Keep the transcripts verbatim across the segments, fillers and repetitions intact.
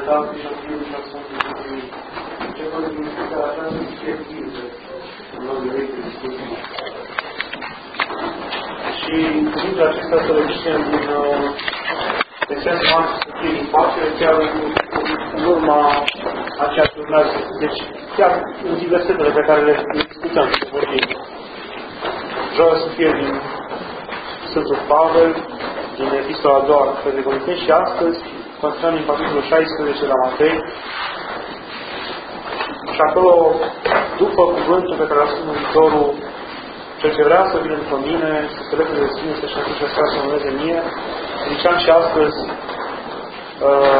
Tatălui și a Fiului și a Sfântului Duhului, începând din fiecare această fie în locul ei de discuții. Și cuvintele acestea să le zicem din esența noastră să fie din pace, chiar în urma a ceea ce urmează. Deci, chiar în diversetele pe care le discutăm, să vorbim. Joia să fie din Sfântul Pavel, din Epistola a doua către Corinteni și astăzi continuăm din capitolul șaisprezece la Matei. Și acolo, după cuvântul pe care l-a spus Mântuitorul, cel ce vrea să vină după mine, să se lepede de sine, să-și atunci să să mă vede mie, ziceam și astăzi, uh,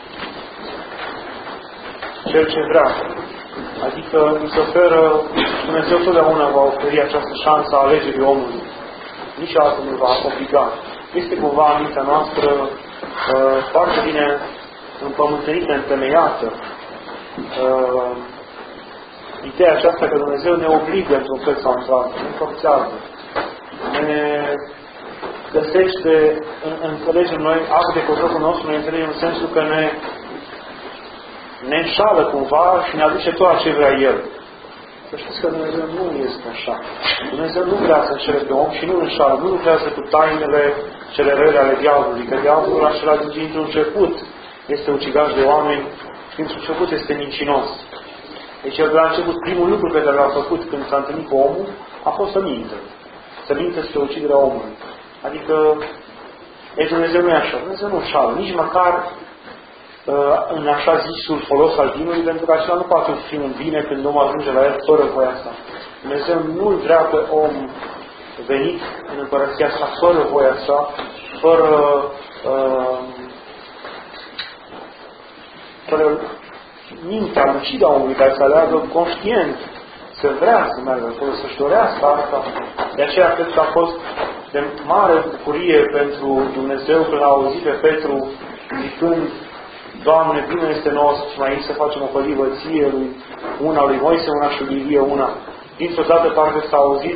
cel ce vrea. Adică îi se oferă, Dumnezeu totdeauna va oferi această șansă a alegerii omului. Niciodată nu va obliga. Este cumva în mintea noastră uh, foarte bine împământenită, întemeiată. Uh, ideea aceasta că Dumnezeu ne obligă într-un fel sau într-altul, ne forțează. Ne găsește, în, înțelegem noi, acte de cozocul nostru, ne înțelegem în sensul că ne, ne înșală cumva și ne aduce tot ce vrea El. Să știți că Dumnezeu nu este așa. Dumnezeu nu vrea să înșele pe om și nu înșală, nu lucrează cu tainele cele rele ale diavolului, că diavolul acela dintr-un început este ucigaș de oameni și dintr-un început este mincinos. Deci el de la început, primul lucru pe care l-a făcut când s-a întâlnit cu omul a fost să mintă. Să mintă spre uciderea omului. Adică, e, Dumnezeu nu e așa. Dumnezeu nu înșală. Nici măcar uh, în așa zisul folos al vinului, pentru că acela nu poate fi un bine când omul ajunge la el fără voia sa. Dumnezeu nu-l vrea pe om venit în împărăția sa fără voia sa, fără uh, fără mintea lucidă a omului care să aleagă conștient, să vrea să meargă acolo, să-și dorească asta. De aceea cred că a fost de mare bucurie pentru Dumnezeu când a auzit pe Petru zicând: Doamne, bine este nouă să fim aici să facem o pălivă ție, lui una lui Moise, una și lui Ilie, una. Dintr-o dată parcă s-a auzit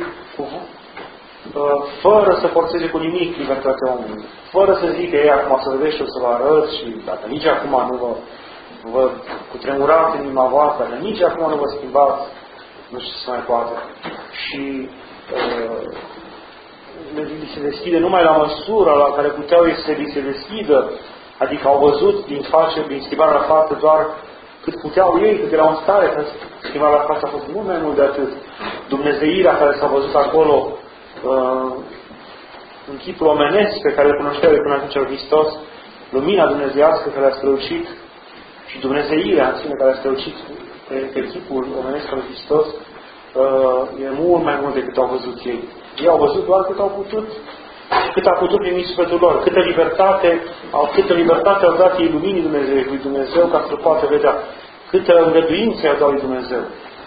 fără să forțeze cu nimic libertatea omului. Fără să zică ei acum să vedeți, o să vă arăt și dacă nici acum nu vă vă cutremurați în inima voastră, dar nici acum nu vă schimbați, nu știu ce se mai poate. Și uh, se deschide numai la măsura la care puteau ei să se deschidă, adică au văzut din face, din schimbarea la față doar cât puteau ei, cât erau în stare, că schimbarea la față a fost mult mai mult de atât. Dumnezeirea care s-a văzut acolo uh, în chipul omenesc pe care le cunoșteau până atunci al Hristos, lumina dumnezeiască care a strălucit și Dumnezeirea în sine care a strălucit pe, pe chipul omenesc al Hristos uh, e mult mai mult decât au văzut ei. Ei au văzut doar cât au putut, cât a putut primi sufletul lor, câtă libertate, au, câtă libertate au dat ei luminii Dumnezeu, lui Dumnezeu ca să poată vedea, câtă îngăduință i-a dat lui Dumnezeu.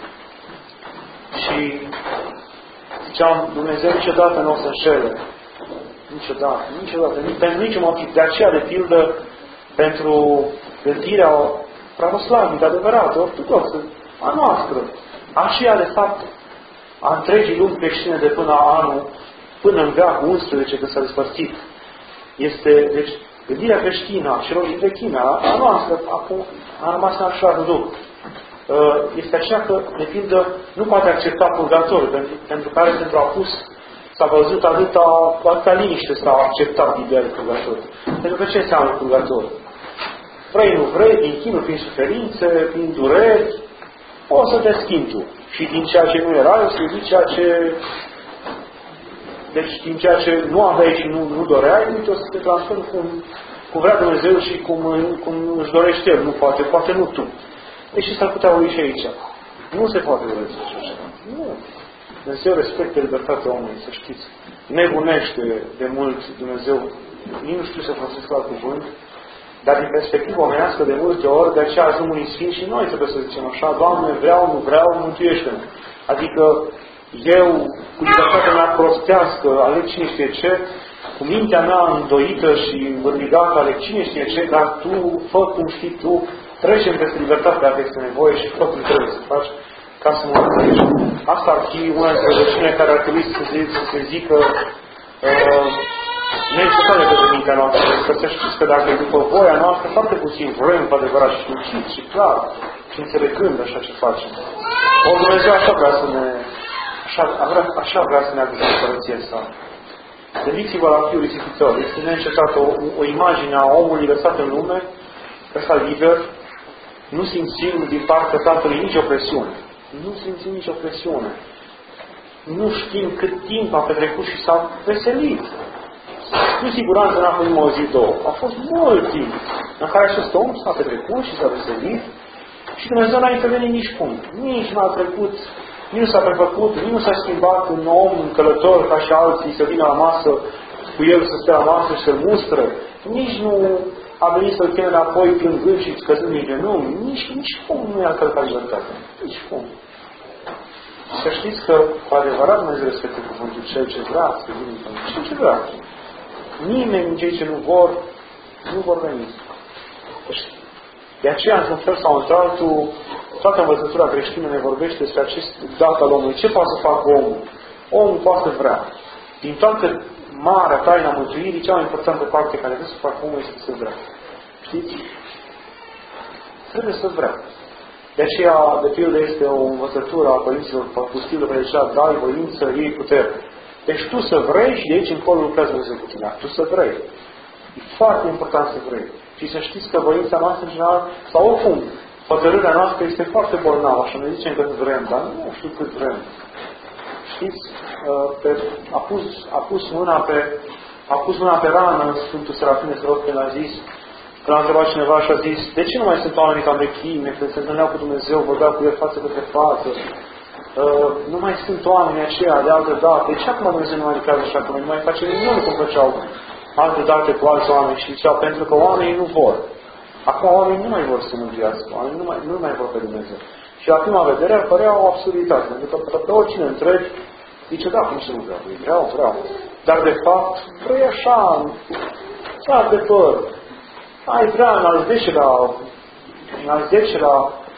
Și ziceam, Dumnezeu niciodată nu o să înșele. Niciodată, niciodată, pentru niciun motiv. De aceea, de pildă, pentru gândirea pravoslavnică, adevărată, ortodoxă, a noastră, aceea, de fapt, a întregii lumi creștine de până anul, până în veacul unsprezece, că s-a despărțit, este, deci, gândirea creștină a celor din vechime, a, a noastră, acum a rămas în așa loc. Este aceea că, de pildă, nu poate accepta purgatoriu, pentru, pentru care, pentru apus, s-a văzut atâta, atâta liniște s-a acceptat ideea de purgatoriu. Pentru că ce înseamnă purgatoriu? Vrei, nu vrei, prin chinuri, prin suferințe, prin dureri, o să te schimbi tu. Și din ceea ce nu era, o să zici ceea ce... Deci, din ceea ce nu aveai și nu, nu doreai, uite, o să te transformi cum, cum vrea Dumnezeu și cum, cum își dorește El. Nu poate, poate nu tu. Deci s-ar putea ui și aici. Nu se poate urăți așa. Nu. Dumnezeu respectă libertatea omului, să știți. Nebunește de mult Dumnezeu. Nici nu știu să folosesc la cuvânt, dar din perspectivă omenească de multe ori, de aceea ajung unii sfinți și noi trebuie să zicem așa: Doamne, vreau, nu vreau, mântuiește-mă. Adică eu, cu libertatea mea prostească, aleg cine știe ce, cu mintea mea îndoită și învârligată, aleg cine știe ce, dar Tu, fă cum știi Tu, trecem peste libertatea dacă este nevoie și fă cum trebuie să faci ca să mă înțelegi. Asta ar fi una dintre rugăciunile care ar trebui să se, să se zică uh, neîncetare către mintea noastră. Că să știți că dacă e după voia noastră, foarte puțin vrem cu adevărat și lucit și clar și înțelegând așa ce facem. O Dumnezeu așa vrea să ne, așa, vrea, așa vrea să ne aducă împărăția sa. Gândiți-vă la Fiul Risipitor. Este neîncetat o, o imagine a omului lăsat în lume, ăsta liber, nu simțim din partea Tatălui nicio presiune. Nu simțim nicio presiune. Nu știm cât timp a petrecut și s-a veselit. Cu siguranță n-a fost o zi, două. A fost mult timp în care acest om s-a petrecut și s-a veselit și Dumnezeu n-a intervenit nici cum. Nici n-a trecut, nici nu s-a prefăcut, nici nu s-a schimbat un om, un călător ca și alții să vină la masă cu el să stea la masă și să-l mustră. Nici nu a venit să-l cheme înapoi plângând și scăzând din genunchi. Nici, nici cum nu i-a călcat libertatea. Nici cum. Să știți că, cu adevărat, Dumnezeu respectă cuvântul cel ce vrea să vină în cel ce vrea. Nimeni din cei ce nu vor, nu vor veni. De aceea, într-un fel sau într-altul, toată învățătura creștină ne vorbește despre acest dat al omului. Ce poate să facă omul? Omul poate să vrea. Din toată marea taina mântuirii, cea mai importantă parte care trebuie să facă omul este să vrea. Știți? Trebuie să vrea. De aceea, de pildă, este o învățătură a părinților pustilor care zicea, dai voință, iei putere. Deci tu să vrei și de aici încolo lucrează Dumnezeu cu tine. Tu să vrei. E foarte important să vrei. Și să știți că voința noastră, în general, sau oricum, hotărârea noastră este foarte bolnavă. Așa ne zicem că vrem, dar nu știu cât vrem. Știți? Pe, a, pus, a, pus mâna pe, a pus mâna pe rană Sfântul Serafine Sărot când a zis, când a întrebat cineva și a zis, de ce nu mai sunt oamenii ca vechime, când se întâlneau cu Dumnezeu, vorbeau cu el față către față? Uh, nu mai sunt oamenii aceia de altă dată. De ce acum Dumnezeu nu mai lucrează așa cum nu mai face nimic cum făceau altă dată cu alți oameni? Și zicea, pentru că oamenii nu vor. Acum oamenii nu mai vor să mântuiască. Oamenii nu mai, nu mai vor pe Dumnezeu. Și la prima vedere părea o absurditate. Pentru că pe oricine întrebi, zice, da, cum să nu vreau? Vreau, vreau. Dar de fapt, vrei așa, țar de păr. Ai vrea în al zecelea, în al zecelea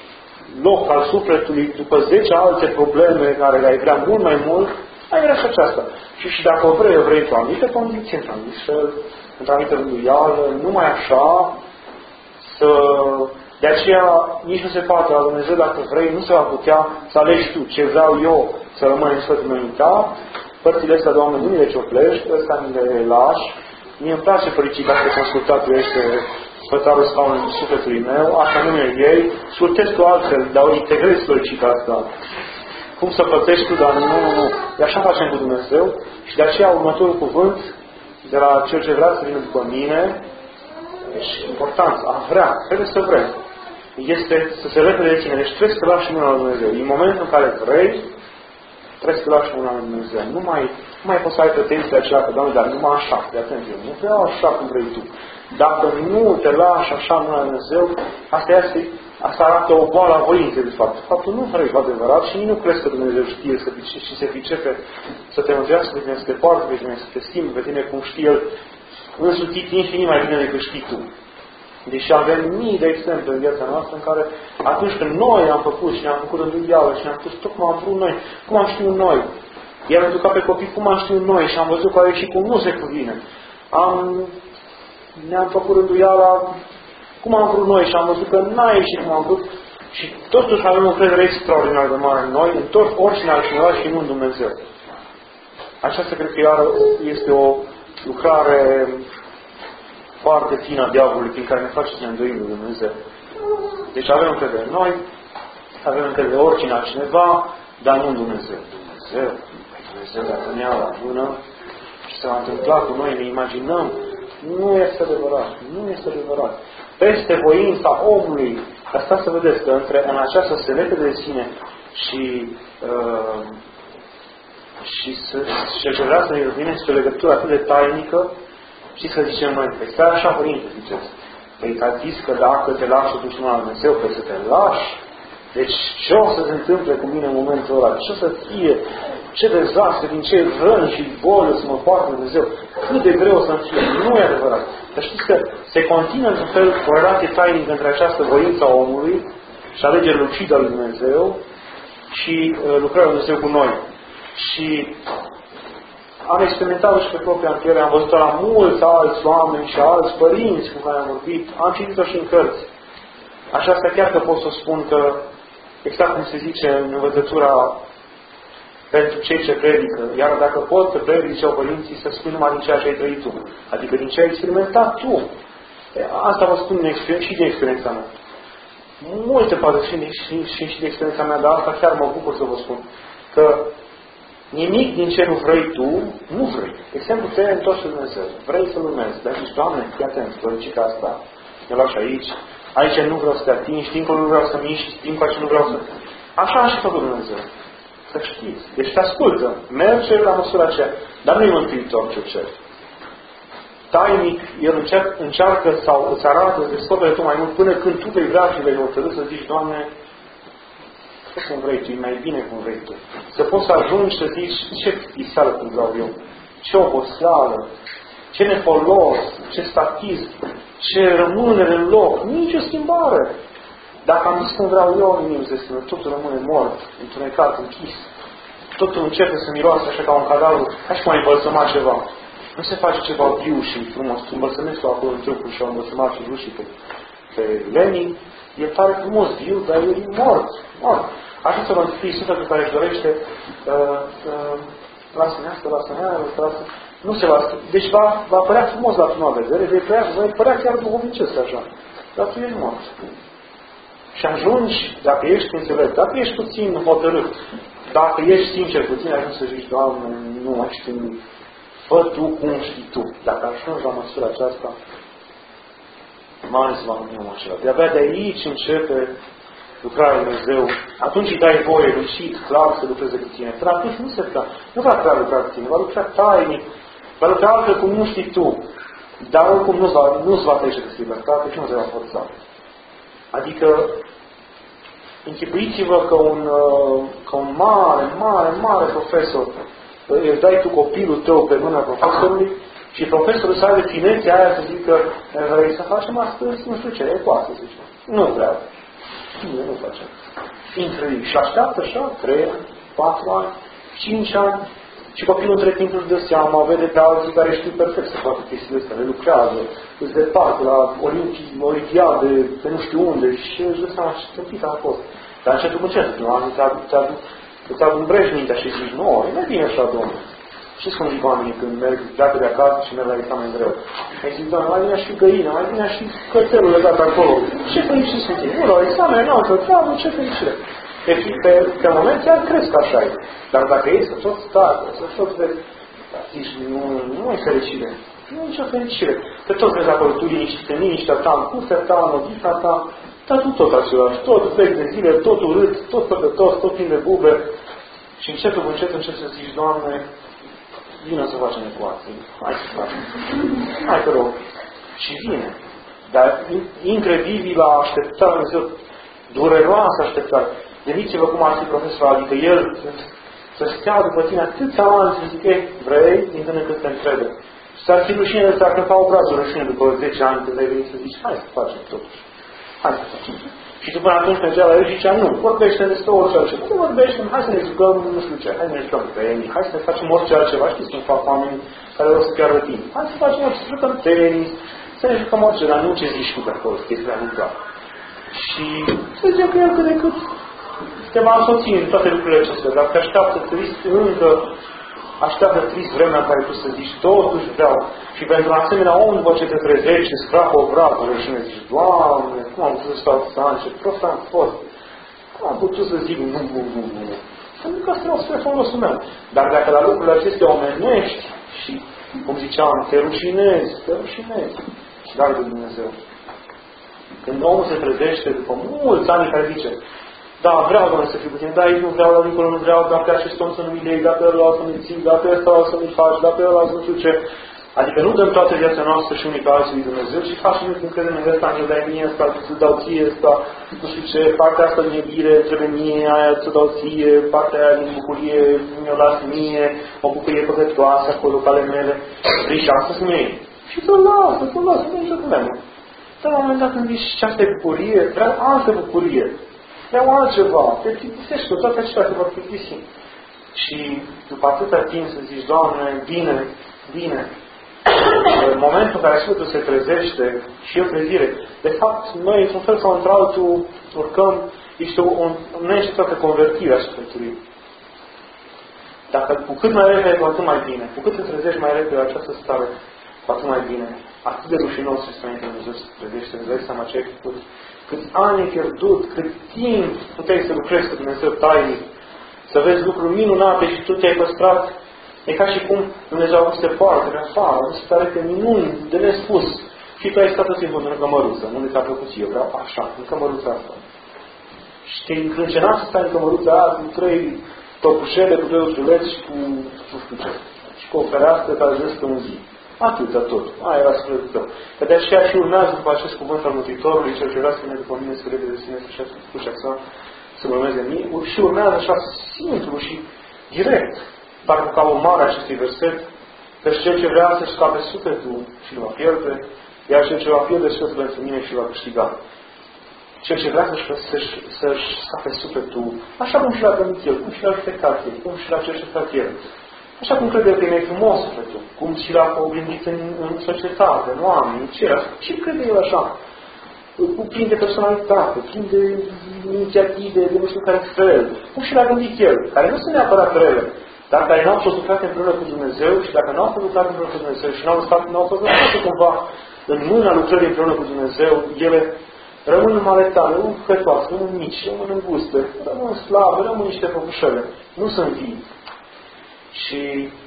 loc al sufletului, după zece alte probleme care le-ai vrea mult mai mult, ai vrea și aceasta. Și, și dacă o vrei, o vrei într-o anumită condiție, într-o anumită, într-o anumită rânduială, numai așa, să... De aceea nici nu se poate la Dumnezeu, dacă vrei, nu se va putea să alegi tu ce vreau eu să rămân în sfătul meu ta, părțile astea, Doamne, nu mi le cioplești, ăsta mi le lași. Mie îmi place fericit dacă te-am ascultat, tu ești spătarul scaunului sufletului meu, asta nu e ei, surtezi tu altfel, dar integrezi fericita asta. Cum să plătești tu, dar nu, nu, nu. E așa facem cu Dumnezeu și de aceea următorul cuvânt de la cel ce vrea să vină după mine, deci important, a vrea, trebuie să vrem. Este să se repede de tine, deci trebuie să lași mâna la Dumnezeu. În momentul în care vrei, trebuie să lași mâna la Dumnezeu. Nu mai, nu mai poți să ai pretenții aceea că, Doamne, dar numai așa, de atenție, nu vreau așa cum vrei tu. Dacă nu te lași așa mâna la Dumnezeu, asta este, asta arată o boală a voinței, de fapt. Faptul nu vrei cu adevărat și nici nu crezi că Dumnezeu știe să, și se pricepe să te mântuiască pe tine, să te poartă pe tine, să te schimbe pe tine, cum știe El, însutit infinit mai bine decât știi tu. Deși avem mii de exemple în viața noastră în care atunci când noi am făcut și ne-am făcut rânduială și ne-am spus tot cum am vrut noi, cum am știut noi, i-am educat pe copii cum am știut noi și am văzut că au ieșit cum nu se cuvine. Am, ne-am făcut rânduiala cum am vrut noi și am văzut că n-a ieșit cum am vrut și totuși avem o credere extraordinar de mare în noi, în tot oricine altcineva și nu în Dumnezeu. Aceasta cred că iar este o lucrare foarte fină a diavolului prin care ne face să ne îndoim de Dumnezeu. Deci avem încredere în noi, avem încredere oricine altcineva, dar nu în Dumnezeu. Dumnezeu, Dumnezeu dacă ne ia la mână și se va întâmpla cu noi, ne imaginăm, nu este adevărat, nu este adevărat. Peste voința omului, asta să vedeți că între, în această selete de sine și uh, și să, și vrea să ne vine spre legătură atât de tainică, și să zicem noi, păi stai așa, Părinte, ziceți. Păi că ați zis că dacă te lași totuși mâna la Dumnezeu, păi să te lași. Deci ce o să se întâmple cu mine în momentul ăla? Ce o să fie? Ce dezastre, din ce răni și boli o să mă poartă Dumnezeu? Cât de greu o să-mi fie? Nu e adevărat. Dar știți că se continuă într-un fel o relație tainică între această voință a omului și alegerea lucidă a lui Dumnezeu și uh, lucrarea lui Dumnezeu cu noi. Și am experimentat și pe propria încheiere, am văzut la mulți alți oameni și alți părinți cu care am vorbit, am citit-o și în cărți. Așa asta chiar că pot să spun că, exact cum se zice în învățătura pentru cei ce predică, iar dacă pot să predice părinții, să spui numai din ceea ce ai trăit tu, adică din ce ai experimentat tu. Asta vă spun și de experiența mea. Multe poate și, și, și, și de experiența mea, dar asta chiar mă bucur să vă spun. Că nimic din ce nu vrei tu, nu vrei. Exemplu, te întorci în Dumnezeu. Vrei să-L urmezi. Dar zici, Doamne, fii atent, părăcica asta, ne lași aici, aici nu vreau să te atingi, dincolo nu vreau să miști, dincolo nu vreau să... Așa a și făcut Dumnezeu. Să știți. Deci te ascultă. Merge la măsura aceea. Dar nu-i mântuitor ce cer. Tainic, El încearcă, încearcă sau îți arată, îți descopere tu mai mult, până când tu vei vrea și vei hotărâ să zici, Doamne, fă cum vrei tu, e mai bine cum vrei tu. Să poți să ajungi să zici, ce isală cum vreau eu, ce oboseală, ce nefolos, ce statism, ce rămânere în loc, nicio schimbare. Dacă am zis cum vreau eu, nimic se schimbă, totul rămâne mort, întunecat, închis. Totul începe să miroase așa ca un cadavru, ca și cum ai îmbălsămat ceva. Nu se face ceva viu și frumos. Tu îmbălsămești-o acolo în trupul și au îmbălsămat și rușii pe, pe Lenin. E tare frumos, viu, dar el e mort. Mort. Așa să vă fie sufletul care își dorește uh, uh, lasă-ne asta, lasă-ne aia, lasă nu se va schimba. Deci va, va părea frumos la prima vedere, vei părea, vei părea chiar duhovnicesc așa. Dar tu ești mort. Și ajungi, dacă ești înțelept, dacă ești puțin hotărât, dacă ești sincer puțin, ajungi să zici, Doamne, nu mai știu, fă tu cum știi tu. Dacă ajungi la măsura aceasta, mai să vă gândim acela. De-abia de aici începe lucrarea Lui Dumnezeu. Atunci îi dai voie, lucid, clar să lucreze cu tine. Dar atunci nu se prea, nu va prea lucra cu tine, va lucra tainic, va lucra altfel cum nu știi tu. Dar oricum nu-ți va, nu-ți va trece de libertate și nu se va forța. Adică, închipuiți-vă că un, că un mare, mare, mare profesor îți dai tu copilul tău pe mâna profesorului și profesorul să aibă finețea aia să zică vrei să facem astăzi, nu știu ce, e poate, zice. Nu vreau. Bine, nu facem. Incredibil. Și așteaptă așa, trei ani, patru ani, cinci ani și copilul între timp își dă seama, vede pe alții care știu perfect să facă chestiile astea, le lucrează, îți depart la olimpiade, pe nu știu unde și își dă seama ce tâmpit a fost. Dar încetul cu ce? Nu am îți adumbrești mintea și zici, nu, e mai bine așa, Domnule. Știți cum zic oamenii când merg, pleacă de acasă și merg la examen greu? Ai zic, Doamne, mai bine și găina, mai bine și cățelul legat acolo. Ce fericit sunt ei? Nu, la examen, nu, că treabă, ce fericire. Pe, pe, pe moment chiar crezi că așa e. Dar dacă ei să tot stai, să tot vezi, zici, nu, nu e fericire. Nu e nicio fericire. Că tot vezi acolo, tu liniștit în liniștea ta, în cufea ta, în odihna ta, dar tu tot același, tot vechi de zile, tot urât, tot păcătos, tot plin de bube. Și încetul cu încet încet să zici, Doamne, vină să facem ecuații. Hai să facem. Hai te rog. Și vine. Dar incredibilă așteptare, dureroasă așteptare. Gândiți-vă cum ar fi profesorul, adică el să stea după tine atâția ani și zic, ei, vrei, din când în când te întrebe. Și s-ar fi rușine de s-ar căpa obrazul rușine după zece ani când ai venit să zici, hai să facem totuși. Hai să facem. Și tu până atunci mergea la el și zicea, nu, vorbește despre orice altceva. Nu vorbește, hai să ne jucăm, nu știu ce, hai să ne jucăm pe ei, hai să ne facem orice altceva. Știți cum fac oamenii care o să piardă timp. Hai să facem orice, să jucăm tenis, să ne jucăm orice, dar nu ce zici tu pe acolo, chestia nu doar. Și să zicem că el cât de cât te va însoți în toate lucrurile acestea, dar te așteaptă trist încă, așteaptă trist vremea în care tu să zici, totuși vreau. Și pentru asemenea om, după ce te trezești, îți crapă obrazul și ne zici, Doamne, cum am putut să stau să ani, ce prost am fost. Cum am putut să zic, nu, nu, nu, nu. Pentru că asta spre folosul meu. Dar dacă la lucrurile acestea omenești și, cum ziceam, te rușinezi, te rușinezi, dar de Dumnezeu. Când omul se trezește după mulți ani care zice, da, vreau, Doamne, să fiu puțin, dar aici nu vreau, la dincolo nu vreau, dar pe acest om să nu-mi iei, dar pe ăla să nu-i ții, dar pe ăsta să nu-i faci, dar pe ăla să nu știu ce. Adică nu dăm toată viața noastră și unii pe alții lui Dumnezeu și facem cum credem în ăsta, nu dai mie ăsta, să dau ție ăsta, nu știu ce, partea asta din iubire trebuie mie, aia să dau ție, partea aia din bucurie mi-o las mie, o bucurie păcătoasă acolo pe ale mele. Deci asta să nu iei. Și să-l lasă, să-l lasă, nu e nicio problemă. Dar la un moment dat când zici ce asta e bucurie, vreau altă bucurie. Vreau altceva, te plictisești, că toate acestea te vor plictisi. Și după atâta timp să zici, Doamne, bine, bine. În momentul în care Sfântul se trezește și eu trezire, de fapt, noi, într-un fel sau într-altul, urcăm, este o, o neîncetată convertire a sufletului. Dacă cu cât mai repede, cu atât mai bine. Cu cât te trezești mai repede la această stare, cu atât mai bine. Atât de rușinos este înainte de Dumnezeu să te trezește, îți dai seama ce ai făcut. Cât ani ai pierdut, cât timp puteai să lucrezi cu Dumnezeu tainic, să vezi lucruri minunate și tu te-ai păstrat. E ca și cum Dumnezeu a avut să te poartă pe afară, a avut să te arăte minuni de nespus. Și tu ai stat tot timpul în cămăruță, unde ți-a plăcut eu, vreau așa, în cămăruța asta. Și te-ai încrâncenat să stai în cămăruța aia cu trei topușele, cu doi oțuleți și cu nu știu ce. Și cu o fereastră care vezi pe un zi. Atâta tot. Aia era sfârșitul tău. Că de aceea și urmează după acest cuvânt al Mântuitorului, cel ce vrea să vină după mine să vede de sine să și așa, să mă urmeze mie, și urmează așa simplu și direct, parcă ca urmare a acestui verset, că cel ce vrea să-și scape sufletul și îl va pierde, iar cel ce va pierde sufletul pentru mine și îl va câștiga. Cel ce vrea să-și, să-și, să-și scape sufletul, așa cum și l-a gândit el, cum și l-a judecat el, cum și l-a cercetat el. Așa cum crede că e mai frumos sufletul, cum și l-a oglindit în, în societate, în oameni, în cer. Ce crede el așa? Cu plin de personalitate, plin de inițiative, de nu știu care fel. Cum și l-a gândit el, care nu sunt neapărat rele, dar care n-au fost lucrate împreună cu Dumnezeu și dacă n-au fost lucrate împreună cu Dumnezeu și n-au, stat, n-au fost lucrate cumva în mâna lucrării împreună cu Dumnezeu, ele rămân în mare tale, rămân cătoase, rămân mici, rămân înguste, rămân slabe, rămân niște păpușele. Nu sunt vii. Și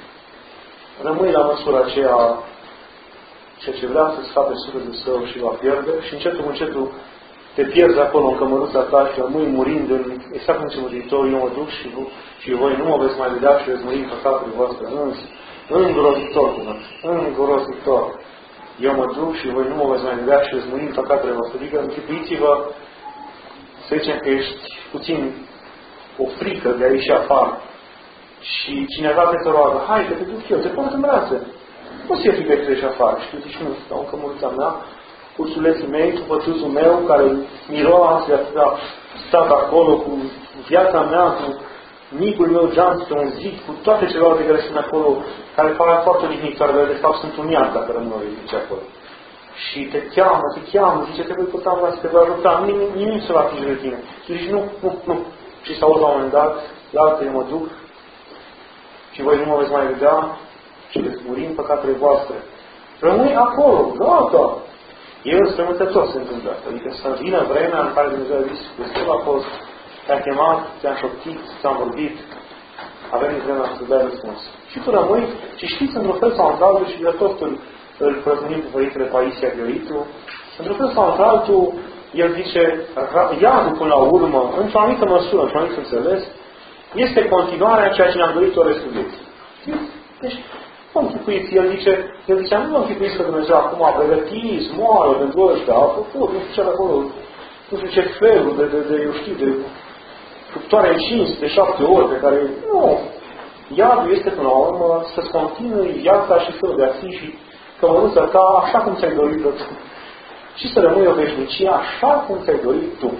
rămâi la măsura aceea ceea ce vrea să scape sufletul său și va pierde și încetul cu încetul te pierzi acolo în cămăruța ta și rămâi murind în, exact cum ce Mântuitorul, eu mă duc și, și voi nu mă veți mai vedea și veți muri în păcatele voastre. Îngrozitor, cuvânt. Îngrozitor. Eu mă duc și voi nu mă veți mai vedea și veți muri în păcatele voastre. Adică închipuiți-vă, să zicem că ești puțin o frică de a ieși afară. Și cineva te te roagă, hai că te duc eu, te port în brațe. Nu ți-e frică să ieși afară. Și tu zici, nu, stau în cămăruța mea, ursuleții mei, cu pățuțul meu, care miroase atâta stat acolo, cu viața mea, cu micul meu geam pe un zid, cu toate celelalte care sunt acolo, care fac foarte odihnitoare, dar de fapt sunt un iad dacă rămân zice acolo. Și te cheamă, te cheamă, zice, te voi putea vrea să te voi ajuta, nimic, nimic să va atinge de tine. Tu zici, nu, nu, nu. Și să auzi la un moment dat, la altă eu mă duc, și voi nu mă veți mai vedea și veți muri în păcatele voastre. Rămâi acolo, gata! E înstrământător se întâmplă asta. Adică să vină vremea în care Dumnezeu a zis, Dumnezeu a fost, te-a chemat, te-a șoptit, ți-am vorbit, a venit vremea să dai răspuns. Și tu rămâi și știți într-un fel sau într-altul și de tot îl, îl prăznuim cu Părintele Paisia Gheoritu, într-un fel sau într-altul, el zice, iadul până la urmă, într-o anumită măsură, într-o anumită înțeles, este continuarea ceea ce ne-am dorit-o restul vieții. Deci, nu închipuiți, el zice, el zice, nu închipuiți că Dumnezeu acum a pregătit, moară pentru ăștia, a făcut, nu știu ce acolo, nu știu ce felul de, de, de eu știu, de fructoare încins de șapte ori pe care, nu, iadul este până la urmă să-ți continui viața și felul de a fi și cămăruța ta așa cum ți-ai dorit-o tu. Și să rămâi o veșnicie așa cum ți-ai dorit tu.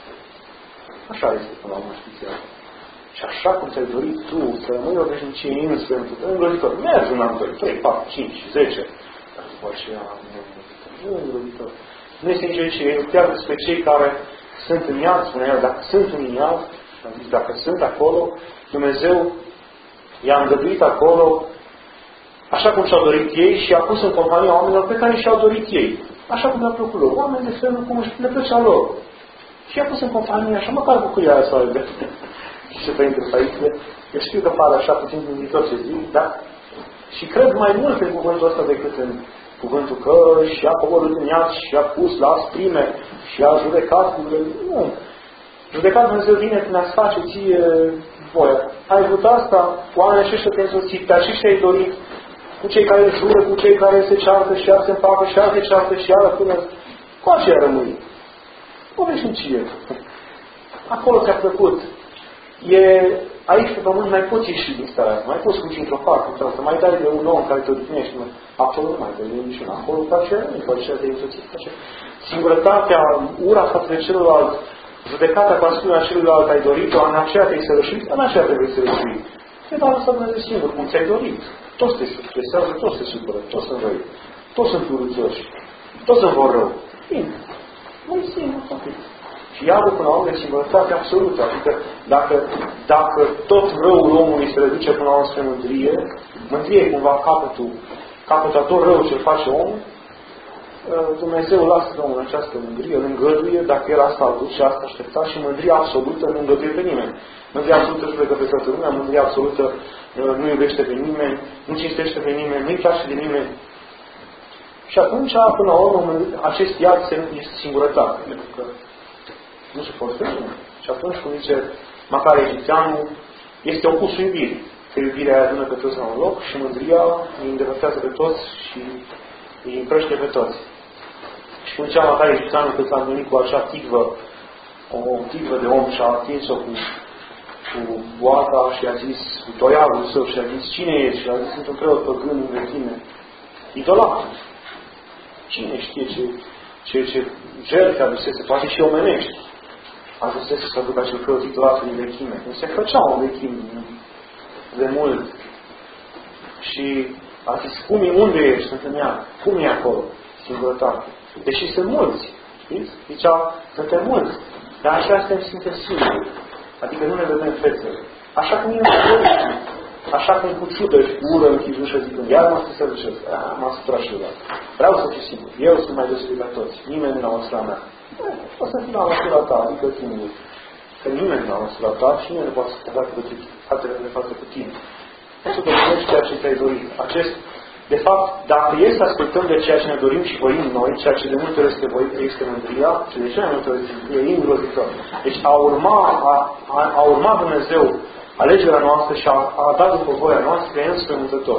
Așa este până la urmă, știți asta. Și așa cum ți-ai dorit tu să rămâi o veșnicie insfântul, îngrozitor, mergi un an, doi, trei, patru, cinci, zece, dar după aceea nu îngrozitor. Nu este nici aici, e chiar despre cei care sunt în iad, spune el, dacă sunt în iad, zis, dacă sunt acolo, Dumnezeu i-a îngăduit acolo, așa cum și-au dorit ei și a pus în compania oamenilor pe care și-au dorit ei. Așa cum le-a plăcut lor. Oameni de felul cum le plăcea lor. Și i-a pus în companie așa, măcar bucuria aia să o aibă. Și se Părintele Paisie, eu știu că pare așa puțin gânditor ce zic, dar și cred mai mult în cuvântul ăsta decât în cuvântul că și-a coborât în iad și-a pus la asprime și-a judecat cu nu. Judecat Dumnezeu vine când a-ți face ție voia. Ai vrut asta, oamenii aceștia te-ai însoțit, dar și ce-ai dorit cu cei care jură, cu cei care se ceartă și iar se împacă și iar se ceartă și iar până cu aceea rămâi. O veșnicie. Acolo ți-a plăcut. E, aici pe pământ mai poți ieși din starea asta, mai poți fugi într-o parte, să mai dai de un om care te odihnești, acolo nu mai dai niciun, acolo cu aceea nu, cu aceea te însoțit, cu aceea. Singurătatea, ura față de celălalt, judecata cu ascultarea celuilalt ai dorit-o, în aceea te-ai sărășit, în aceea te vei sărășui. E doar lăsa Dumnezeu singur, cum ți-ai dorit. Toți te stresează, toți te supără, toți sunt răi, toți sunt urâțoși, toți sunt vor rău. Bine, mai singur atât. Și Iacov până la urmă e singurătate absolută. Adică dacă, dacă tot răul omului se reduce până la urmă spre mândrie, mândrie e cumva capătul, capătul a tot rău ce face omul, Dumnezeu lasă omul în această mândrie, îl îngăduie, dacă el asta a dus și asta aștepta, și mândria absolută nu îngăduie pe nimeni. Mândria absolută își plecă pe toată lumea, mândria absolută nu iubește pe nimeni, nu cinstește pe nimeni, nu-i place de nimeni. Și atunci, până la urmă, acest iad este singurătate, pentru că nu se poate spune. Și atunci, cum zice Macare Egipteanul, este opusul iubirii. Că iubirea aia adună pe toți la un loc și mândria îi îndepărtează pe toți și îi împrăște pe toți. Și cum zicea Macare Egipteanul, că s-a întâlnit cu acea tigvă, o tigvă de om și a atins-o cu, cu boata și a zis, cu toiagul său și a zis, cine ești? Și a zis, sunt un preot păgân în vechime. Idolat. Cine știe ce, ce, ce jertfe adusese, poate și omenești. Adusese să aducă acel preot idolat în vechime. Când se făceau în vechime de mult. Și a zis, cum e, unde ești? Sunt în ea. Cum e acolo? Singurătate. Deși sunt mulți. Știți? Zicea, suntem mulți. Dar așa suntem, suntem singuri. Adică nu ne vedem fețele. Așa cum e în Așa cum cu ciudă și cu ură închis ușă zicând, iar mă să se ducesc. M-a supărat și eu. Vreau să fiu singur. Eu sunt mai deosebit la toți. Nimeni nu la măsura mea. O să fiu la măsura ta, adică singur. Că nimeni nu la măsura ta și nimeni nu poate să te facă fatele de față cu tine. Nu să dorești ceea ce ți-ai dorit. Acest, de fapt, dacă e să ascultăm de ceea ce ne dorim și voim noi, ceea ce de multe ori este, voi, este mândria, și de ce mai multe ori este mândria, e îngrozitor. Deci a urma, a, a, a urma Dumnezeu alegerea noastră și a, a dat după voia noastră e înspăimântător.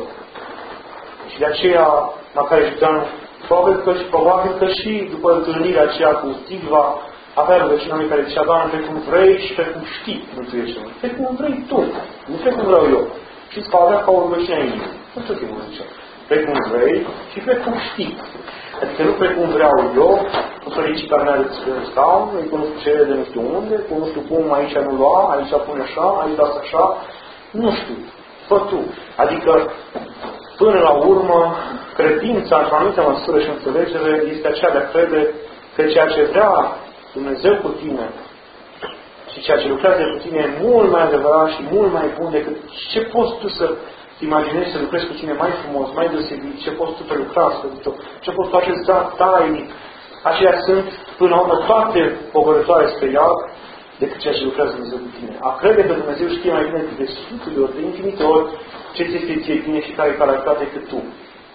Și de aceea, Macare Egipteanul, probabil că, și, probabil că și după întâlnirea aceea cu Tigva, avea rugăciunea lui care zicea, Doamne, pe cum vrei și pe cum știi, mântuiește-mă. Pe cum vrei tu, nu pe cum vreau eu. Știți că avea ca o rugăciune a inimii. Nu știu ce mă zicea. Pe cum vrei și pe cum știi. Adică nu pe cum vreau eu, cu fericirea mea de pe scaun, îi cunosc ce de nu știu unde, cu nu știu cum, aici nu lua, aici pune așa, aici lasă așa. Nu știu. Fă tu. Adică, până la urmă, credința, într-o anumită măsură și înțelegere, este aceea de a crede că ceea ce vrea Dumnezeu cu tine și ceea ce lucrează cu tine e mult mai adevărat și mult mai bun decât ce poți tu să imaginezi să lucrezi cu tine mai frumos, mai deosebit, ce poți tu prelucra, ce poți tu acest dat tainic. Aceia sunt, până la urmă, toate pogorătoare spre iad decât ceea ce lucrează Dumnezeu cu tine. A crede că Dumnezeu știe mai bine de sute de ori, de infinite ori, ce ți este ție bine și care e calitate decât tu.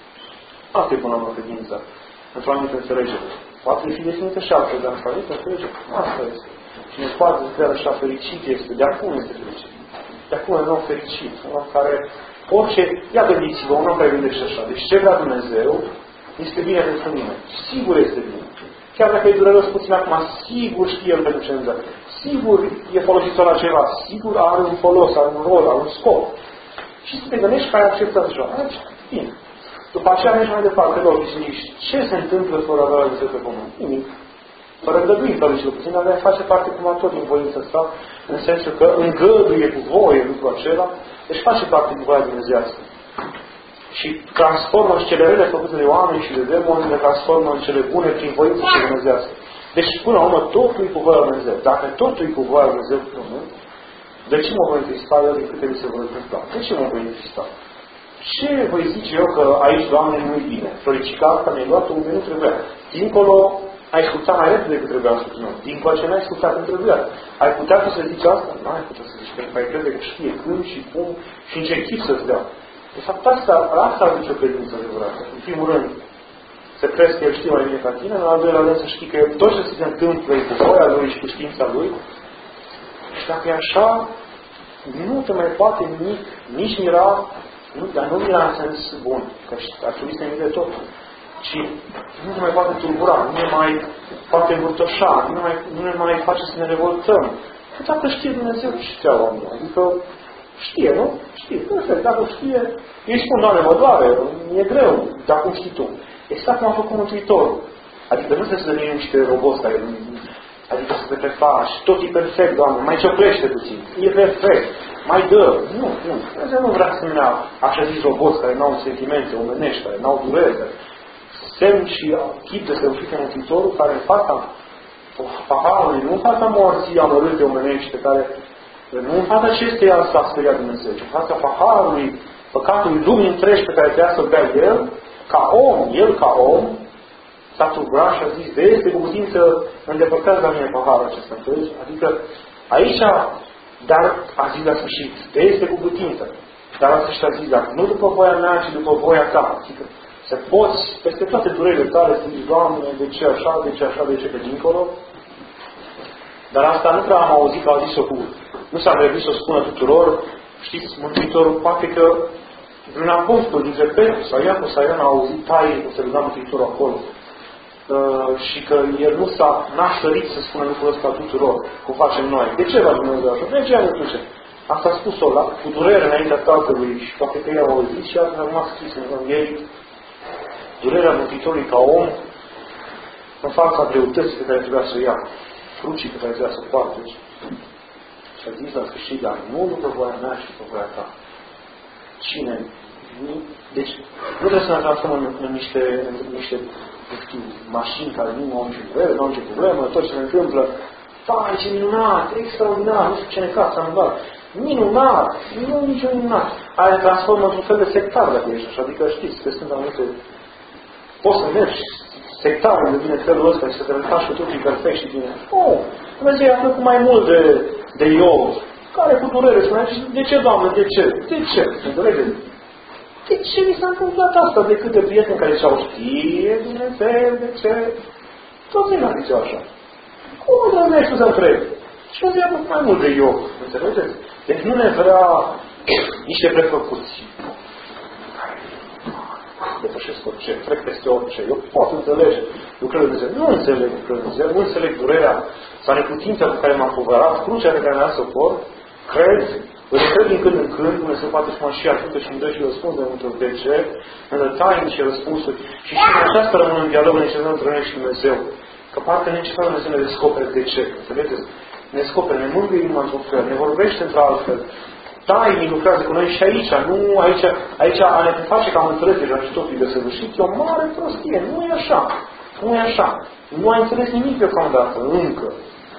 Asta e până la urmă credința, într-o anumită înțelegere. Poate fi definită și altfel, dar într-o anumită înțelegere. Asta este. Cine poate să fie așa fericit este, de acum este fericit. De acum e un om fericit, un om care orice, ia gândiți-vă, un om care gândește așa. Deci ce vrea Dumnezeu este bine pentru mine. Sigur este bine. Chiar dacă e dureros puțin acum, sigur știe El pentru ce îmi dă. Sigur e folositor la ceva. Sigur are un folos, are un rol, are un scop. Și să te gândești că ai acceptat așa. Aici, bine. După aceea mergi mai departe, logic, și zici, ce se întâmplă fără a avea Dumnezeu pe pământ? Nimic. Fără îngăduință, cel puțin, dar face parte cum a tot din voința sa, în sensul că îngăduie cu voie lucrul acela, deci face parte din voia dumnezeiască. Și transformă în cele rele făcute de oameni și de demoni, le transformă în cele bune prin voința și dumnezeiască. Deci, până la urmă, totul e cu voia Dumnezeu. Dacă totul e cu voia Dumnezeu pe pământ, de ce mă voi întrista eu din câte mi se vor întâmpla? De ce mă voi întrista? Ce voi zice eu că aici, Doamne, nu-i bine? Floricica asta mi-ai luat unde nu trebuia. Dincolo, ai ascultat mai repede decât trebuia să spun. Dincolo ce n-ai ascultat când trebuia. Ai putea să zici asta? Nu ai putea să zici, pentru că ai crede că știe când și cum și în ce chip să-ți dea. De fapt, asta, asta aduce o credință adevărată. În primul rând, să crezi că El știe mai bine ca tine, în al doilea rând să știi că tot ce se întâmplă e cu voia Lui și cu știința Lui. Și dacă e așa, nu te mai poate nimic, nici mira, nu, dar nu mira în sens bun, că ar trebui să ne mire totul. Și nu ne mai poate tulbura, nu ne mai poate învârtoșa, nu ne mai, nu ne mai face să ne revoltăm. Că dacă știe Dumnezeu, știa oamenii. Adică știe, nu? Știe. Perfect, dacă știe, îi spun, Doamne, mă doare, e greu, dar cum știi tu? Exact cum a făcut Mântuitorul. Adică nu trebuie să devenim niște roboți care, adică să te prefaci, tot e perfect, Doamne, mai cioplește puțin. E perfect. mai dă. Nu, nu. Dumnezeu nu vrea asemenea, așa zis, roboți care n-au sentimente omenești, care n-au durere. Semn și chip de săvârșit în Mântuitorul care în fața paharului, nu în fața morții amărâte omenește, care nu în fața acesteia s-a speriat Dumnezeu, ci în fața paharului, păcatului lumii întregi pe care trebuia să-l bea El, ca om, El ca om, s-a tulburat și a zis, de este cu putință, îndepărtați la mine paharul acesta, înțelegi? Adică aici, dar a zis la sfârșit, de este cu putință, dar la sfârșit a zis, dar nu după voia mea, ci după voia ta. Adică să poți, peste toate durerile tale, să zici, Doamne, de ce așa, de ce așa, de ce pe dincolo? Dar asta nu prea am auzit că a zis-o cu, nu s-a trebuit să o spună tuturor. Știți, Mântuitorul, poate că vreun apostol dintre Petru sau Iacov sau Ioan a auzit taie că se ruga Mântuitorul acolo. Uh, și că el nu s-a n-a sărit să spună lucrul ăsta tuturor, cum facem noi. De ce va Dumnezeu așa? De ce a duce? Asta a spus-o la, cu durere înaintea Tatălui și poate că ei au auzit și asta a rămas scris în Evanghelii. Durerea Mântuitorului ca om în fața greutății pe care trebuia să o ia, crucii pe care trebuia să o poarte. Și a zis la sfârșit, dar nu după voia mea și după voia ta. Cine? Deci, nu trebuie să ne transformăm în, în niște, în niște nu știu, mașini care nu au nicio durere, nu au nicio problemă, tot ce se întâmplă. Vai, ce minunat, extraordinar, nu știu ce necaz s-a întâmplat. Minunat, nu nicio minunat. Aia transformă într-un fel de sectar dacă ești așa. Adică știți că sunt anumite... Poți să mergi sectarul de bine felul ăsta și să te refaci cu totul perfect și bine. Oh, Dumnezeu i-a făcut mai mult de, de Iov. Care cu durere spune, de ce, Doamne, de ce? De ce? Înțelegeți? De ce mi s-a întâmplat asta? De câte prieteni care ziceau, știe Dumnezeu, de ce? Toți ei n-a ziceau așa. Cum Dumnezeu știu să întreb? Și Dumnezeu i-a făcut mai mult de Iov. Înțelegeți? Deci nu ne vrea niște prefăcuți. Depășesc orice, trec peste orice. Eu pot înțelege lucrurile de Dumnezeu. Nu înțeleg lucrurile de Dumnezeu, nu înțeleg durerea sau neputința cu care m-am povărat, crucea pe care mi-a să o port, cred, îl cred din când în când, Dumnezeu poate spune și ajută și îmi dă și răspuns de multe ori de ce, îmi dă tainice răspunsuri și și în aceasta rămân în dialog, ne încercăm întâlnești și Dumnezeu. Că parcă ne încercăm Dumnezeu ne descopere de ce, înțelegeți? Ne descopere, ne mângâie inima într-un fel, ne vorbește într-altfel. Tainii lucrează cu noi și aici, nu aici, aici a ne face ca am înțeles deja și totul e desăvârșit, e o mare prostie, nu e așa, nu e așa. Nu ai înțeles nimic deocamdată, încă.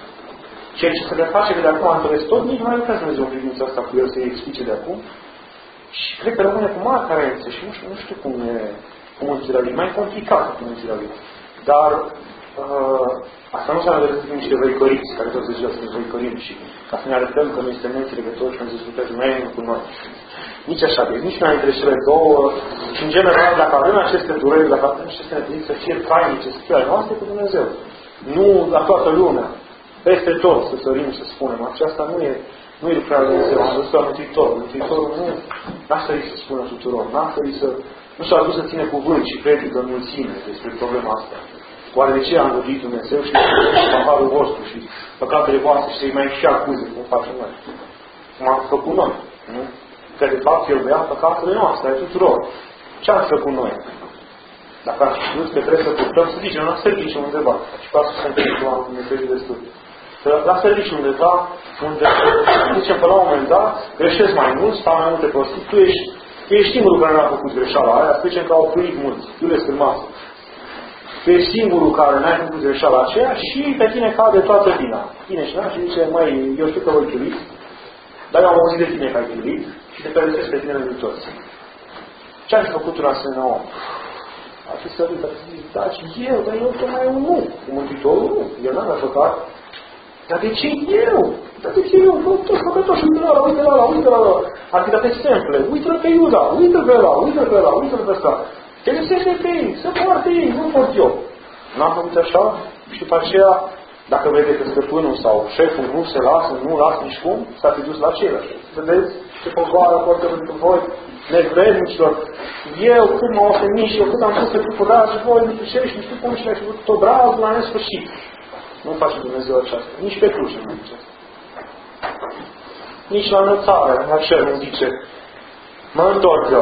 Ceea ce se le face că de acum am înțeles tot, nici nu mai lucrează Dumnezeu în privința asta cu el să-i explice de acum. Și cred că rămâne cu mari carențe și nu știu, nu știu cum e cu mântuirea lui, mai complicat cu mântuirea lui. Dar uh, asta nu înseamnă că să fim niște văicăriți, care tot se zice să ne văicărim și ca să ne arătăm că noi suntem neînțelegători și Dumnezeu lucrează mai mult cu noi. Nici așa, de nici una dintre cele două. Și în general, dacă avem aceste dureri, dacă avem aceste nevoie să fie trainice, să fie ale noastre cu Dumnezeu. Nu la toată lumea. Peste tot să sărim, să spunem. Aceasta nu e, nu e lucrarea lui Dumnezeu. Am văzut la Mântuitorul. Mântuitorul nu n-a sărit să spună tuturor. N-a sărit să... Nu s-a dus să ține cuvânt și predică în mulțime despre problema asta. Oare de ce a îngăduit Dumnezeu și paharul vostru și păcatele voastre și să-i mai și acuze, cum facem noi? Cum am făcut noi. Nu? Că de fapt El vrea păcatele noastre, ale tuturor. Ce am făcut noi? Dacă am știut că trebuie să purtăm, să zicem, la serviciu undeva. Și pe asta se întâmplă cu am Dumnezeu destul. La serviciu undeva, unde, zicem, până la un moment dat, greșesc mai mult, stau mai multe prostii, tu ești, tu ești singurul care n-a făcut greșeala aia, să zicem că au pruit mulți, Iules în masă. Tu ești singurul care n-ai făcut greșeala aceea și pe tine cade toată vina. Vine și și zice, măi, eu știu că voi chiulit, dar eu am auzit de tine că ai chiulit și te pedepsesc pe tine de toți. Ce ai făcut un asemenea om? Ar fi sărit, ar fi zis, da, și eu, dar eu tocmai un nu. Cu Mântuitorul nu. El n-a făcut. Dar de ce eu? Dar de ce eu? Nu, toți păcătoși, uite la ăla, uite la ăla, uite la ăla. Adică pe exemple, uite-l pe Iuda, uite-l pe ăla, uite-l pe ăla, uite-l pe ăsta. Te lăsește pe ei, să poarte ei, nu pot eu. N-am făcut așa și după aceea, dacă vede că stăpânul sau șeful nu se lasă, nu lasă nici cum, s-a fi dus la același. Vedeți ce povară poate pentru voi, nevrednicilor. Eu cât m-am ofenit și eu cât am pus pe curat și voi nu știu ce și nu știu cum și mi-a făcut tot brazul la nesfârșit. Nu face Dumnezeu aceasta. Nici pe cruce nu zice. Nici la înălțare, la cer nu zice, mă întorc eu.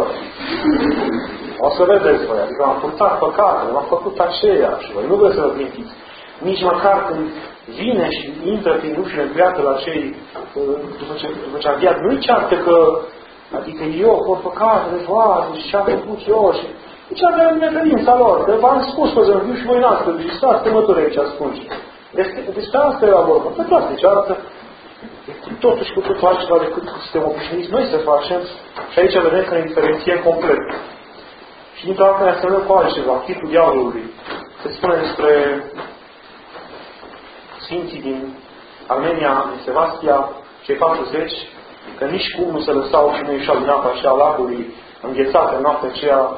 O să vedeți voi, adică am purtat păcatele, am făcut aceea și voi nu vreți să vă gândiți. Nici măcar când vine și intră prin ușile greate la cei, după ce, după ce a viat, nu-i ceartă că, adică eu, cu păcate de voastră și ce-am făcut eu și nici avea necredința lor, că v-am spus că să viu și voi n-ați și stați pe mătură aici ascunși. Despre asta era vorba. Pe toate ceartă, totuși cu totul altceva decât suntem obișnuiți noi să facem și aici vedem că ne diferențiem complet. Și dintr-o dată ne asemănăm cu altceva, chipul diavolului. Se spune despre sfinții din Armenia, din Sevastia, cei patruzeci, că nici cum nu se lăsau și nu ieșeau din apa așa lacului înghețată în noaptea aceea,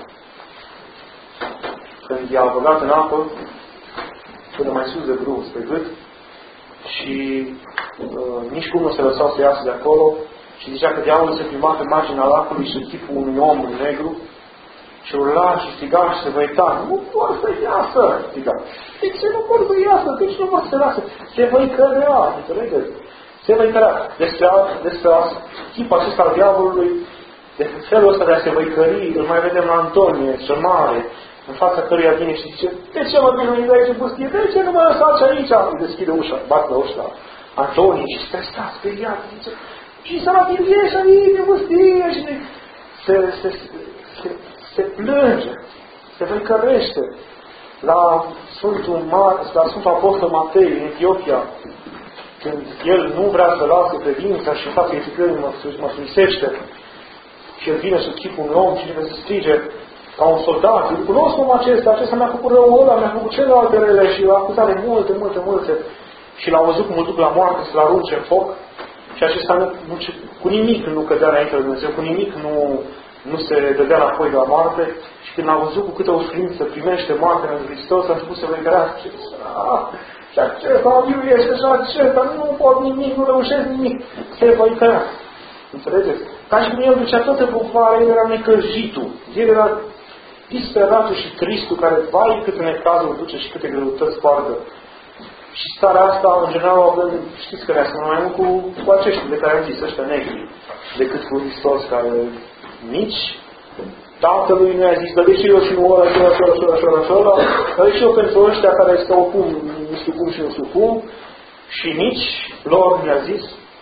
când i-a băgat în apă, până mai sus de brâu, spre gât, și uh, nici cum nu se lăsau să iasă de acolo, și zicea că diavolul se plimba pe marginea lacului și chipul unui om în negru, și urla și striga și se văita. Nu vor să iasă! Striga. De ce nu vor să iasă? De ce nu vor să iasă? Se văicărea, înțelegeți? Se văicărea. Despre, despre chipul acesta al diavolului, de felul ăsta de a se văicări, îl mai vedem la Antonie, cel mare, în fața căruia vine și zice, de ce mă vine de aici în pustie? De ce nu mă lăsați aici? Îi deschide ușa, bat la ușa Antonie și stresat, speriat, zice, și să mă ieși aici în pustie și se, se, se, se plânge, se văicărește. La Sfântul, Mar, la Sfântul Apostol Matei, în Etiopia, când el nu vrea să lase credința și în fața etiopionii mă suisește, și el vine sub chipul unui om și vine să strige ca un soldat. Îl cunosc omul acesta, acesta mi-a făcut rău ăla, mi-a făcut celelalte rele și l-a acuzat de multe, multe, multe. Și l-a văzut cum îl duc la moarte să-l arunce în foc. Și acesta nu, nu, cu nimic nu cădea înainte de Dumnezeu, cu nimic nu, nu se dădea înapoi de la moarte. Și când l-a văzut cu câtă ușurință primește moartea în Hristos, a început să văicărească. Și acesta mă iubește și acesta, nu pot nimic, nu reușesc nimic. Se văicărească. Înțelegeți? Ca și când el ducea toată povara, el era necăjitul. El era disperatul și tristul, care, vai, câte necazuri duce și câte greutăți poartă. Și starea asta, în general, avem, știți că ne asemănă mai mult cu, cu aceștia de care am zis, ăștia negri, decât cu Hristos, care nici Tatălui nu i-a zis, dar de ce eu și nu ăla, și ăla, și ăla, și ăla, și ăla, și ăla, dar de ce eu pentru ăștia care se opun, nu știu cum și nu știu cum, și nici lor mi-a zis,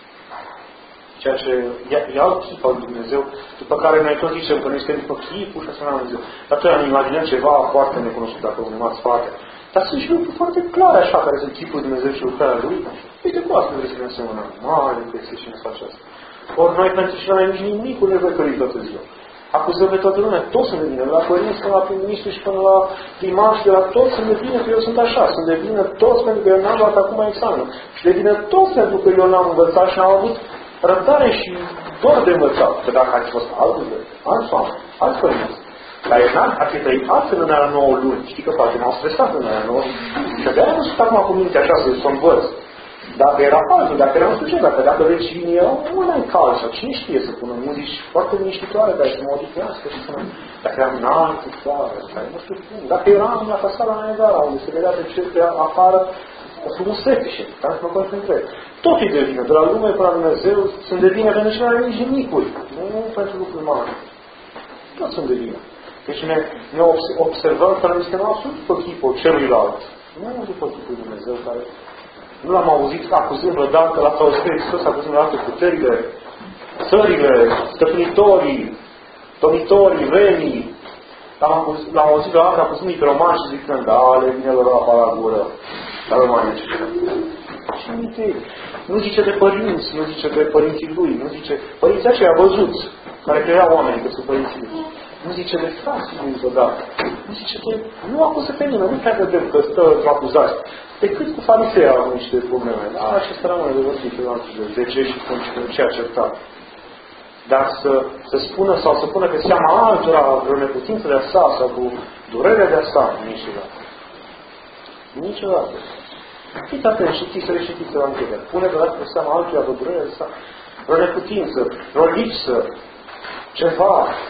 ceea ce e alt chip al Dumnezeu, după care noi tot zicem că noi suntem după chipul și asemenea Dumnezeu. Dar noi ne imaginăm ceva foarte necunoscut dacă unul m-ați spate. Dar sunt și lucruri foarte clare așa, care sunt chipul Dumnezeu și lucrarea Lui. Uite cu asta vrei să ne asemănăm. Mare este și ne face asta. Ori noi pentru și noi nici nimic nu ne văcărim toată ziua. Acuzăm pe toată lumea, toți sunt de vină. La părinți, până la prim-ministru și până la primar și de la toți sunt de vină că eu sunt așa. Sunt de vină toți pentru că eu n-am luat acum examenul. Și de vină toți pentru că eu n-am învățat și n-am avut răbdare și dor de învățat. Că dacă ați fost altul de alți oameni, alți părinți, dar el ar fi trăit altfel în alea nouă luni. Știi că poate m-au stresat în alea nouă. Și de-aia nu sunt acum cu mintea așa să să învăț. Dacă era altul, dacă era nu știu ce, dacă, dacă vecinii erau mult mai calzi sau cine știe să pună muzici foarte liniștitoare care să mă odihnească și să mă... Dacă eram în altă țară, care nu știu cum. Dacă eram la Casala Niagara, unde se vedea pe ce afară, o frumusețe și care să mă concentrez. Tot e de vină, de la lume până la Dumnezeu, sunt de vină pentru cele mai mici nicuri, nu pentru lucruri mari. Toți sunt de vină. Deci ne, ne observăm că noi suntem absolut după chipul celuilalt. Nu după chipul lui Dumnezeu, care nu l-am auzit acuzând vreodată la sau scrie Hristos, acuzând vreodată puterile, țările, stăpânitorii, domnitorii, venii. L-am auzit vreodată acuzându-i pe romani și zicând, da, le vine lor apa la gură. Dar romanii ce? Și uite, nu zice de părinți, nu zice de părinții lui, nu zice, părinții aceia văzuți, care credeau oamenii că sunt părinții lui. Nu zice de frații lui odată. Nu zice de, nu acuză pe nimeni, nu chiar vedem că stă într-o acuzație. Decât cu farisei au niște probleme. Da, și ăsta rămâne de vorbit de ce și cum și cum ce a certat. Dar să, să spună sau să pună pe seama altora vreo neputință de-a sa sau cu durerea de-a sa, niciodată. Niciodată. Fiți atenți și chisele și chisele la încheiere. Pune de pe seama altuia vreo durerea de-a sa, vreo neputință, vreo lipsă, ceva.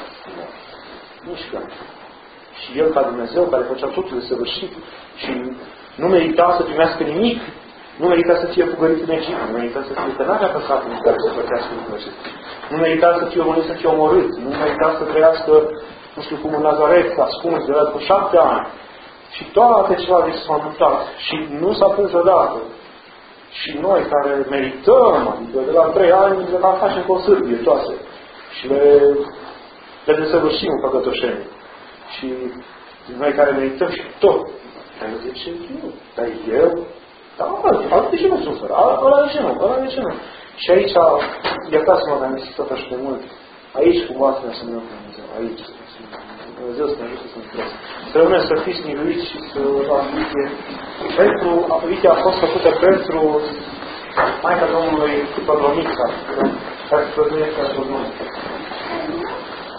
Nici când. Și El, ca Dumnezeu, care făcea totul de săvârșit și nu merita să primească nimic, nu merita să fie fugărit în Egipt, nu merita să fie, că n-avea păcat în care să plătească lucrul acesta. Nu merita să fie omorât, să fie omorât, nu merita să trăiască, nu știu cum, în Nazaret, ascuns, de la cu șapte ani. Și toate cele s-au întâmplat. Și nu s-a plâns odată. Și noi care merităm, adică de la trei ani, de la facem cu o sârbie toate. Și le, le desăvârșim în păcătoșenie. Și noi care merităm și tot. Dar eu zice, eu, dar eu, dar altul de ce nu suferă? Ăla de ce nu? Ăla de ce nu? Și aici, iertați-mă că am zis tot așa de mult, aici cumva să ne asumăm pe Dumnezeu, aici. Dumnezeu să ne ajute să ne crezi. Să rămânem să fiți miluiți și să ambiție. Pentru, uite, a fost făcută pentru Maica Domnului Pălonița, care se plătuiește la Domnului.